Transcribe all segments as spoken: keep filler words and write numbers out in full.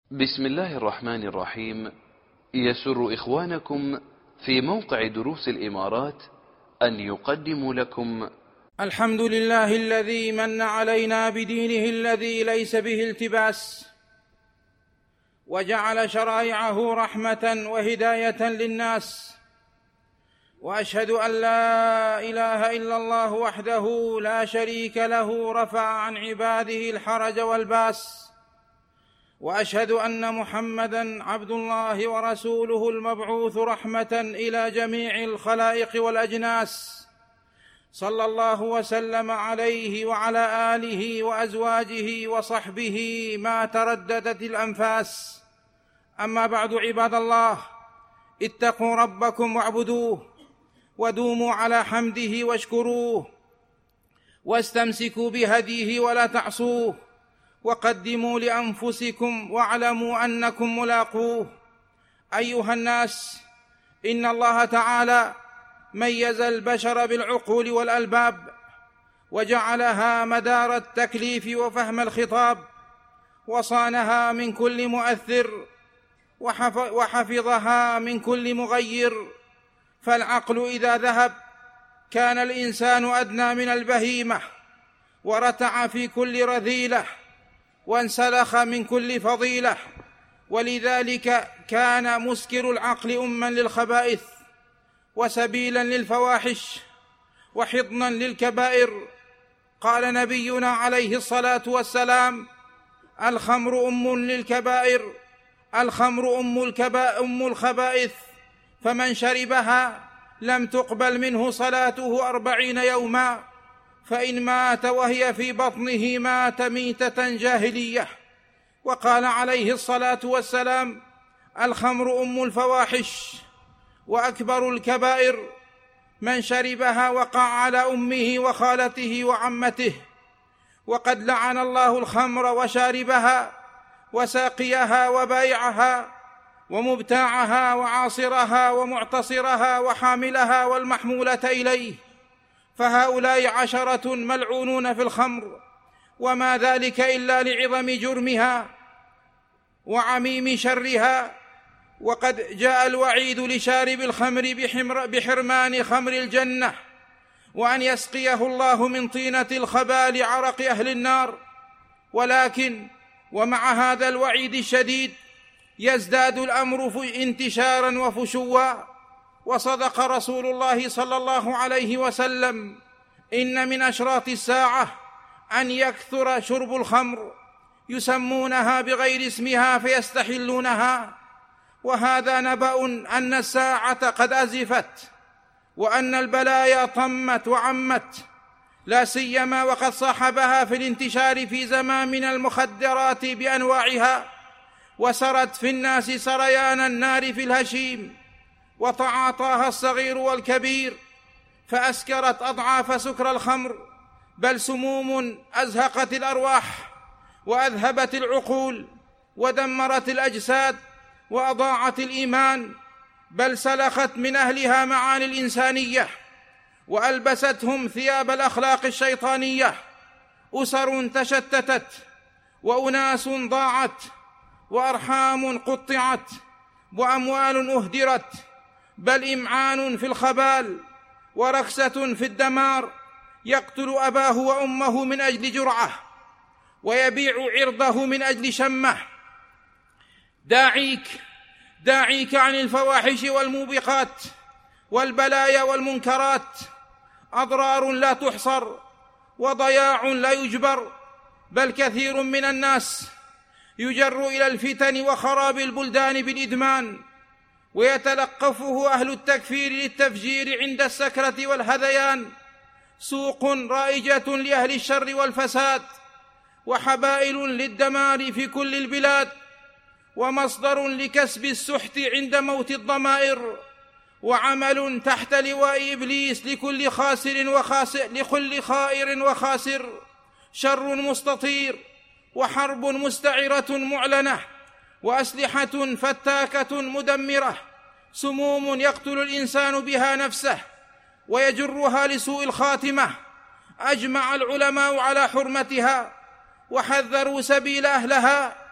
بسم الله الرحمن الرحيم. يسر إخوانكم في موقع دروس الإمارات أن يقدموا لكم الحمد لله الذي من علينا بدينه الذي ليس به التباس، وجعل شرائعه رحمة وهداية للناس، وأشهد أن لا إله إلا الله وحده لا شريك له رفع عن عباده الحرج والباس، وأشهد أن محمدًا عبد الله ورسوله المبعوث رحمة إلى جميع الخلائق والأجناس، صلى الله وسلم عليه وعلى آله وأزواجه وصحبه ما ترددت الأنفاس. أما بعد، عباد الله، اتقوا ربكم واعبدوه، ودوموا على حمده واشكروه، واستمسكوا بهديه ولا تعصوه، وقدموا لأنفسكم واعلموا أنكم ملاقوه. أيها الناس، إن الله تعالى ميز البشر بالعقول والألباب، وجعلها مدار التكليف وفهم الخطاب، وصانها من كل مؤثر، وحفظها من كل مغير. فالعقل إذا ذهب كان الإنسان أدنى من البهيمة، ورتع في كل رذيلة، وانسلخ من كل فضيلة، ولذلك كان مسكر العقل أما للخبائث، وسبيلا للفواحش، وحضنا للكبائر. قال نبينا عليه الصلاة والسلام: الخمر أم للكبائر، الخمر أم, الكبا... أم الخبائث، فمن شربها لم تقبل منه صلاته أربعين يوما، فإن مات وهي في بطنه مات ميتة جاهلية. وقال عليه الصلاة والسلام: الخمر أم الفواحش، وأكبر الكبائر، من شربها وقع على أمه وخالته وعمته. وقد لعن الله الخمر وشاربها وساقيها وبائعها ومبتاعها وعاصرها ومعتصرها وحاملها والمحمولة إليه، فهؤلاء عشرة ملعونون في الخمر، وما ذلك إلا لعظم جرمها وعميم شرها. وقد جاء الوعيد لشارب الخمر بحرمان خمر الجنة، وأن يسقيه الله من طينة الخبال عرق أهل النار. ولكن ومع هذا الوعيد الشديد يزداد الأمر انتشارا وفشوا. وصدق رسول الله صلى الله عليه وسلم: إن من أشراط الساعة أن يكثر شرب الخمر، يسمونها بغير اسمها فيستحلونها. وهذا نبأ أن الساعة قد أزفت، وأن البلايا طمت وعمت، لا سيما وقد صاحبها في الانتشار في زماننا المخدرات بأنواعها، وسرت في الناس سريان النار في الهشيم، وتعاطاها الصغير والكبير، فأسكرت أضعاف سكر الخمر، بل سموم أزهقت الأرواح وأذهبت العقول ودمرت الأجساد وأضاعت الإيمان، بل سلخت من أهلها معاني الإنسانية، وألبستهم ثياب الأخلاق الشيطانية. أسر تشتتت، وأناس ضاعت، وأرحام قطعت، وأموال أهدرت، بل إمعان في الخبال وركسة في الدمار. يقتل أباه وأمه من أجل جرعة، ويبيع عرضه من أجل شمة. داعيك داعيك عن الفواحش والموبقات والبلايا والمنكرات، أضرار لا تحصر، وضياع لا يجبر، بل كثير من الناس يجر إلى الفتن وخراب البلدان بالإدمان، ويتلقفه أهل التكفير للتفجير عند السكرة والهذيان. سوق رائجة لأهل الشر والفساد، وحبائل للدمار في كل البلاد، ومصدر لكسب السحت عند موت الضمائر، وعمل تحت لواء إبليس لكل خاسر وخاسر لكل خائر وخاسر. شر مستطير، وحرب مستعرة معلنة، وأسلحة فتاكة مدمرة، سموم يقتل الإنسان بها نفسه ويجرها لسوء الخاتمة. أجمع العلماء على حرمتها، وحذروا سبيل أهلها،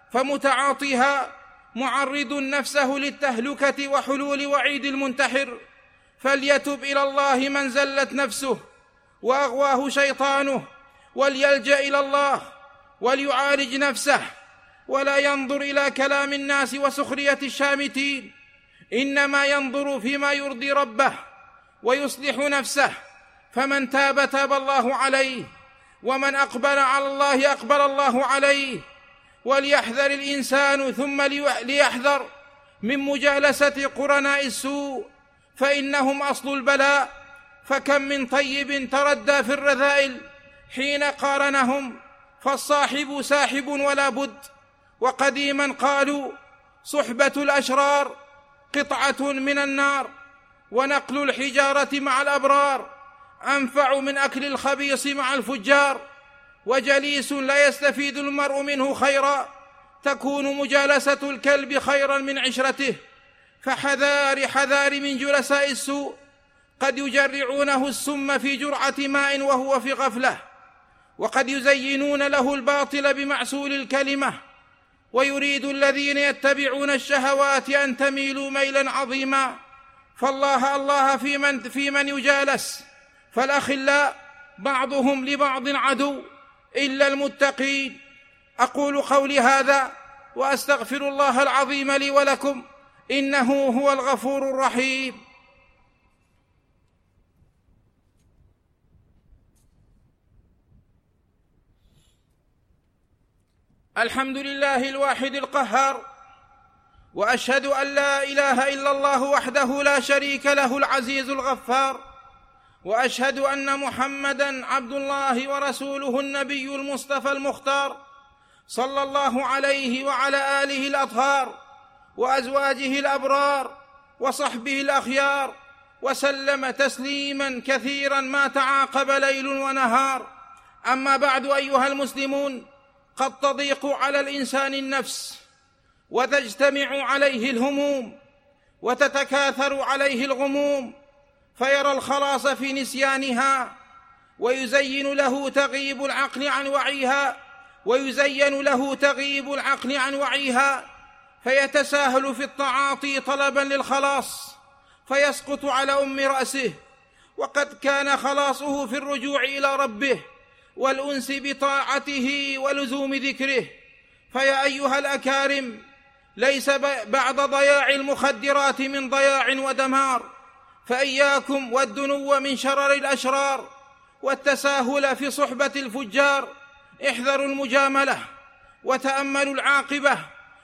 فمتعاطيها معرض نفسه للتهلكة وحلول وعيد المنتحر، فليتب إلى الله من زلت نفسه وأغواه شيطانه، وليلجأ إلى الله وليعالج نفسه، ولا ينظر إلى كلام الناس وسخرية الشامتين، إنما ينظر فيما يرضي ربه ويصلح نفسه. فمن تاب تاب الله عليه، ومن أقبل على الله أقبل الله عليه. وليحذر الإنسان ثم ليحذر من مجالسة قرناء السوء، فإنهم أصل البلاء. فكم من طيب تردى في الرذائل حين قارنهم، فالصاحب ساحب ولا بد. وقديما قالوا: صحبة الأشرار قطعة من النار، ونقل الحجارة مع الأبرار أنفع من أكل الخبيث مع الفجار. وجليس لا يستفيد المرء منه خيرا تكون مجالسة الكلب خيرا من عشرته. فحذار حذار من جلساء السوء، قد يجرعونه السم في جرعة ماء وهو في غفلة، وقد يزينون له الباطل بمعسول الكلمة. ويريد الذين يتبعون الشهوات أن تميلوا ميلا عظيما. فالله الله في من, في من يجالس. فالأخلاء بعضهم لبعض عدو إلا المتقين. أقول قولي هذا وأستغفر الله العظيم لي ولكم، إنه هو الغفور الرحيم. الحمد لله الواحد القهار، وأشهد أن لا إله إلا الله وحده لا شريك له العزيز الغفار، وأشهد أن محمدًا عبد الله ورسوله النبي المصطفى المختار، صلى الله عليه وعلى آله الأطهار وأزواجه الأبرار وصحبه الأخيار، وسلم تسليماً كثيراً ما تعاقب ليل ونهار. أما بعد، أيها المسلمون، قد تضيق على الإنسان النفس، وتجتمع عليه الهموم، وتتكاثر عليه الغموم، فيرى الخلاص في نسيانها، ويزين له تغيب العقل عن وعيها ويزين له تغيب العقل عن وعيها فيتساهل في التعاطي طلبا للخلاص، فيسقط على أم رأسه، وقد كان خلاصه في الرجوع إلى ربه والأنس بطاعته ولزوم ذكره. فيا أيها الأكارم، ليس بعد ضياع المخدرات من ضياع ودمار، فإياكم والدنو من شرر الأشرار والتساهل في صحبة الفجار. احذروا المجاملة وتأملوا العاقبة،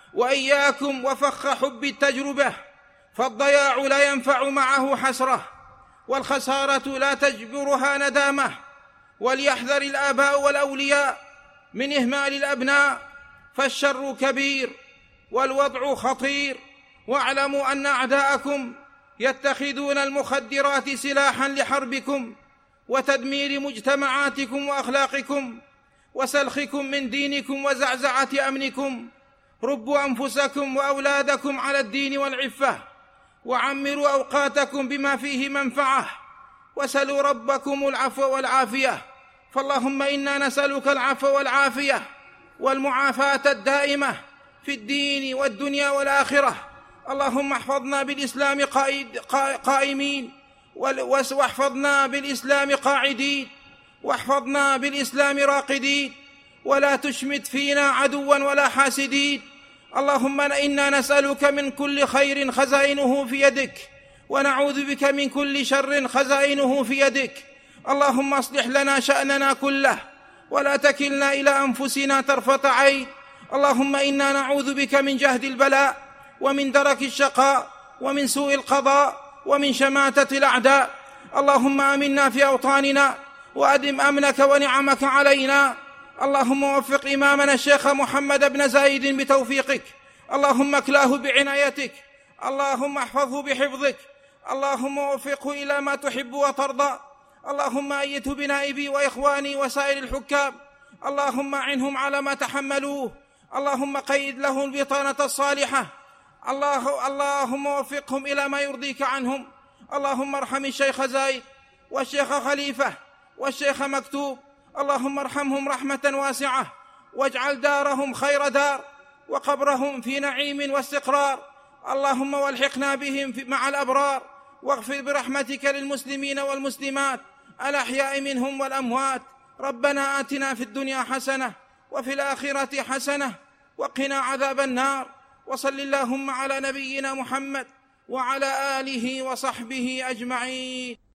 وإياكم وفخ حب التجربة، فالضياع لا ينفع معه حسرة، والخسارة لا تجبرها ندامة. وليحذر الآباء والأولياء من إهمال الأبناء، فالشر كبير والوضع خطير. واعلموا أن أعداءكم يتخذون المخدرات سلاحا لحربكم وتدمير مجتمعاتكم وأخلاقكم وسلخكم من دينكم وزعزعة أمنكم. ربوا أنفسكم وأولادكم على الدين والعفة، وعمروا أوقاتكم بما فيه منفعة، وسلوا ربكم العفو والعافية. فاللهم إنا نسألك العفو والعافية والمعافاة الدائمة في الدين والدنيا والآخرة. اللهم احفظنا بالإسلام قائمين، واحفظنا بالإسلام قاعدين، واحفظنا بالإسلام راقدين، ولا تشمت فينا عدوا ولا حاسدين. اللهم إنا نسألك من كل خير خزائنه في يدك، ونعوذ بك من كل شر خزائنه في يدك. اللهم اصلح لنا شأننا كله، ولا تكلنا إلى أنفسنا طرفة عين. اللهم إنا نعوذ بك من جهد البلاء، ومن درك الشقاء، ومن سوء القضاء، ومن شماتة الأعداء. اللهم آمنا في أوطاننا، وأدم أمنك ونعمك علينا. اللهم وفق إمامنا الشيخ محمد بن زايد بتوفيقك، اللهم اكلاه بعنايتك، اللهم احفظه بحفظك، اللهم وفقه إلى ما تحب وترضى. اللهم أيده بنائبي وإخواني وسائر الحكام، اللهم أعنهم على ما تحملوه، اللهم قيد لهم البطانة الصالحة، الله اللهم وفقهم إلى ما يرضيك عنهم. اللهم ارحم الشيخ زايد والشيخ خليفة والشيخ مكتوب، اللهم ارحمهم رحمة واسعة، واجعل دارهم خير دار، وقبرهم في نعيم واستقرار. اللهم والحقنا بهم مع الأبرار، واغفر برحمتك للمسلمين والمسلمات الأحياء منهم والأموات. ربنا آتنا في الدنيا حسنة وفي الآخرة حسنة وقنا عذاب النار. وصل اللهم على نبينا محمد وعلى آله وصحبه أجمعين.